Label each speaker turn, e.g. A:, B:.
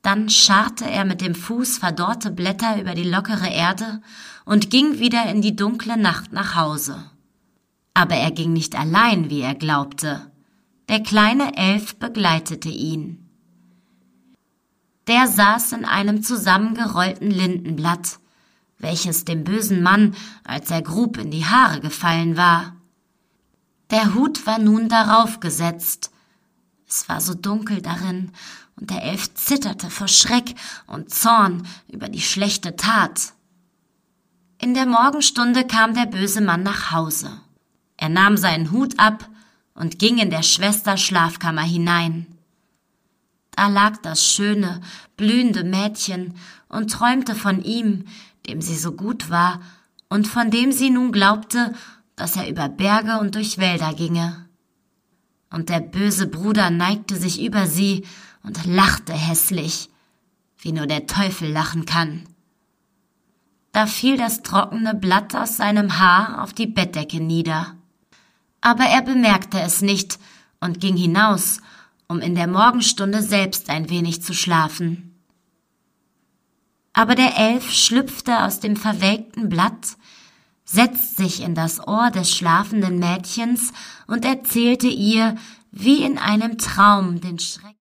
A: Dann scharrte er mit dem Fuß verdorrte Blätter über die lockere Erde und ging wieder in die dunkle Nacht nach Hause. Aber er ging nicht allein, wie er glaubte. Der kleine Elf begleitete ihn. Der saß in einem zusammengerollten Lindenblatt, welches dem bösen Mann, als er grub, in die Haare gefallen war. Der Hut war nun darauf gesetzt. Es war so dunkel darin, und der Elf zitterte vor Schreck und Zorn über die schlechte Tat. In der Morgenstunde kam der böse Mann nach Hause. Er nahm seinen Hut ab und ging in der Schwester Schlafkammer hinein. Da lag das schöne, blühende Mädchen und träumte von ihm, dem sie so gut war und von dem sie nun glaubte, dass er über Berge und durch Wälder ginge. Und der böse Bruder neigte sich über sie und lachte hässlich, wie nur der Teufel lachen kann. Da fiel das trockene Blatt aus seinem Haar auf die Bettdecke nieder. Aber er bemerkte es nicht und ging hinaus, um in der Morgenstunde selbst ein wenig zu schlafen. Aber der Elf schlüpfte aus dem verwelkten Blatt, setzte sich in das Ohr des schlafenden Mädchens und erzählte ihr, wie in einem Traum, den Schreck